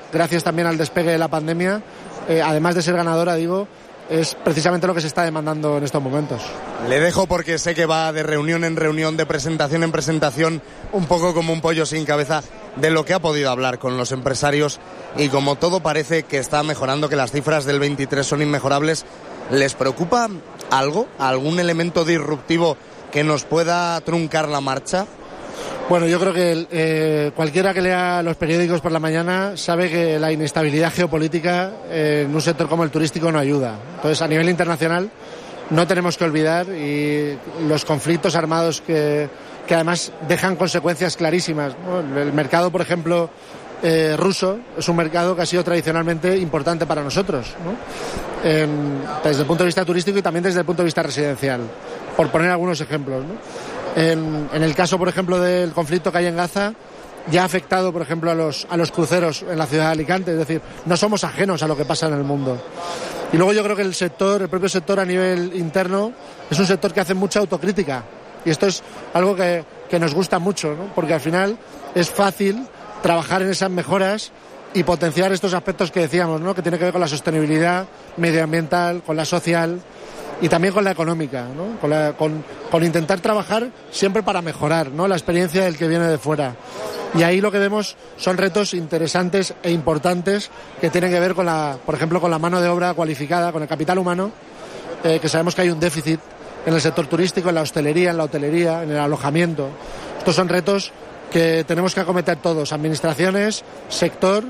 gracias también al despegue de la pandemia, además de ser ganadora, es precisamente lo que se está demandando en estos momentos. Le dejo porque sé que va de reunión en reunión, de presentación en presentación, un poco como un pollo sin cabeza, de lo que ha podido hablar con los empresarios, y como todo parece que está mejorando, que las cifras del 23 son inmejorables, ¿les preocupa algo, algún elemento disruptivo que nos pueda truncar la marcha? Bueno, yo creo que cualquiera que lea los periódicos por la mañana sabe que la inestabilidad geopolítica en un sector como el turístico no ayuda. Entonces, a nivel internacional, no tenemos que olvidar y los conflictos armados que además dejan consecuencias clarísimas, ¿no? El mercado, por ejemplo, ruso, es un mercado que ha sido tradicionalmente importante para nosotros, ¿no? Desde el punto de vista turístico y también desde el punto de vista residencial, por poner algunos ejemplos, ¿no? En el caso, por ejemplo, del conflicto que hay en Gaza, ya ha afectado, por ejemplo, a los cruceros en la ciudad de Alicante. Es decir, no somos ajenos a lo que pasa en el mundo. Y luego yo creo que el propio sector a nivel interno, es un sector que hace mucha autocrítica. Y esto es algo que nos gusta mucho, ¿no? Porque al final es fácil trabajar en esas mejoras y potenciar estos aspectos que decíamos, ¿no? Que tiene que ver con la sostenibilidad medioambiental, con la social y también con la económica, ¿no? Con intentar trabajar siempre para mejorar, ¿no? La experiencia del que viene de fuera. Y ahí lo que vemos son retos interesantes e importantes que tienen que ver con por ejemplo, con la mano de obra cualificada, con el capital humano, que sabemos que hay un déficit en el sector turístico, en la hostelería, en la hotelería, en el alojamiento. Estos son retos que tenemos que acometer todos, administraciones, sector,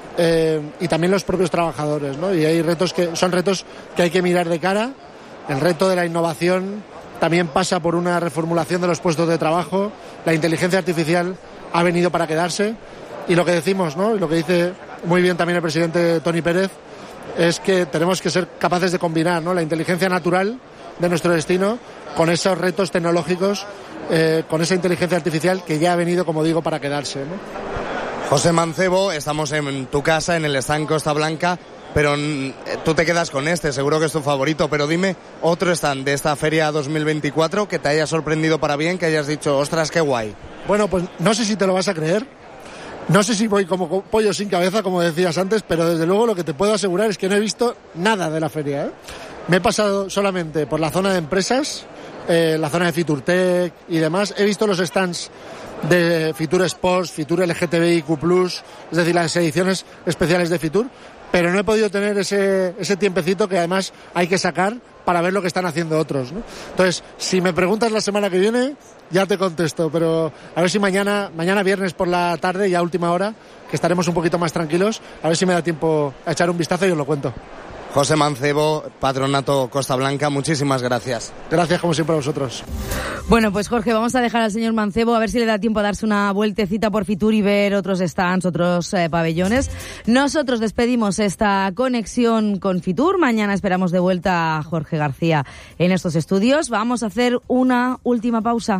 y también los propios trabajadores, ¿no? Y hay son retos que hay que mirar de cara. El reto de la innovación también pasa por una reformulación de los puestos de trabajo. La inteligencia artificial ha venido para quedarse. Y lo que decimos, ¿no? Y lo que dice muy bien también el presidente Toni Pérez, es que tenemos que ser capaces de combinar, ¿no? La inteligencia natural de nuestro destino con esos retos tecnológicos, con esa inteligencia artificial que ya ha venido, como digo, para quedarse, ¿no? José Mancebo, estamos en tu casa, en el stand Costa Blanca, pero tú te quedas con seguro que es tu favorito, pero dime otro stand de esta Feria 2024 que te haya sorprendido para bien, que hayas dicho, ostras, qué guay. Bueno, pues no sé si te lo vas a creer, no sé si voy como pollo sin cabeza, como decías antes, pero desde luego lo que te puedo asegurar es que no he visto nada de la feria, ¿eh? Me he pasado solamente por la zona de empresas, la zona de FiturTech y demás. He visto los stands de Fitur Sports, Fitur LGTBIQ+, es decir, las ediciones especiales de Fitur, pero no he podido tener ese tiempecito que además hay que sacar para ver lo que están haciendo otros, ¿no? Entonces, si me preguntas la semana que viene, ya te contesto, pero a ver si mañana viernes por la tarde, ya a última hora, que estaremos un poquito más tranquilos, a ver si me da tiempo a echar un vistazo y os lo cuento. José Mancebo, Patronato Costa Blanca, muchísimas gracias. Gracias, como siempre, a vosotros. Bueno, pues Jorge, vamos a dejar al señor Mancebo a ver si le da tiempo a darse una vueltecita por Fitur y ver otros stands, otros pabellones. Nosotros despedimos esta conexión con Fitur. Mañana esperamos de vuelta a Jorge García en estos estudios. Vamos a hacer una última pausa.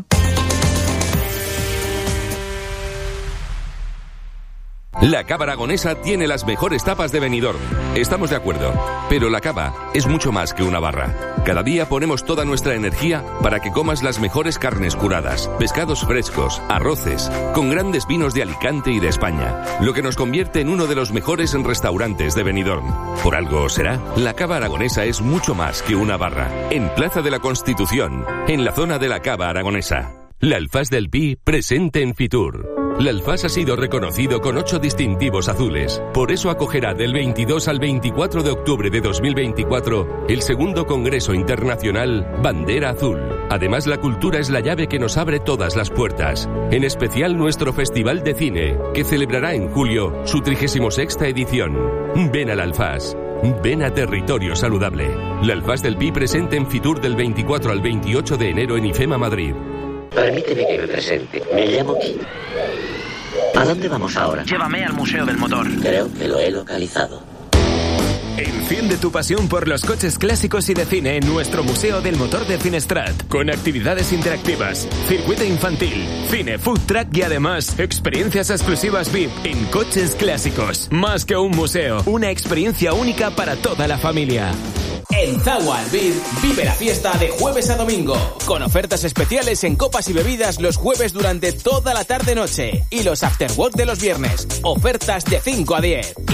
La Cava Aragonesa tiene las mejores tapas de Benidorm. Estamos de acuerdo, pero la cava es mucho más que una barra. Cada día ponemos toda nuestra energía para que comas las mejores carnes curadas, pescados frescos, arroces, con grandes vinos de Alicante y de España, lo que nos convierte en uno de los mejores restaurantes de Benidorm. Por algo será, la Cava Aragonesa es mucho más que una barra. En Plaza de la Constitución, en la zona de la Cava Aragonesa. La Alfaz del Pi presente en Fitur. La Alfaz ha sido reconocido con 8 distintivos azules. Por eso acogerá del 22 al 24 de octubre de 2024 el segundo Congreso Internacional Bandera Azul. Además, la cultura es la llave que nos abre todas las puertas. En especial nuestro Festival de Cine, que celebrará en julio su 36ª edición. Ven a la Alfaz. Ven a Territorio Saludable. La Alfaz del Pi presente en Fitur del 24 al 28 de enero en IFEMA Madrid. Permíteme que me presente. Me llamo Kim. ¿A dónde vamos ahora? Llévame al Museo del Motor. Creo que lo he localizado. Enciende tu pasión por los coches clásicos y de cine en nuestro Museo del Motor de Finestrat, con actividades interactivas, circuito infantil, cine, food track y además experiencias exclusivas VIP en coches clásicos. Más que un museo, una experiencia única para toda la familia. En Zagua Albir vive la fiesta de jueves a domingo, con ofertas especiales en copas y bebidas los jueves durante toda la tarde-noche y los afterwork de los viernes, ofertas de 5 a 10.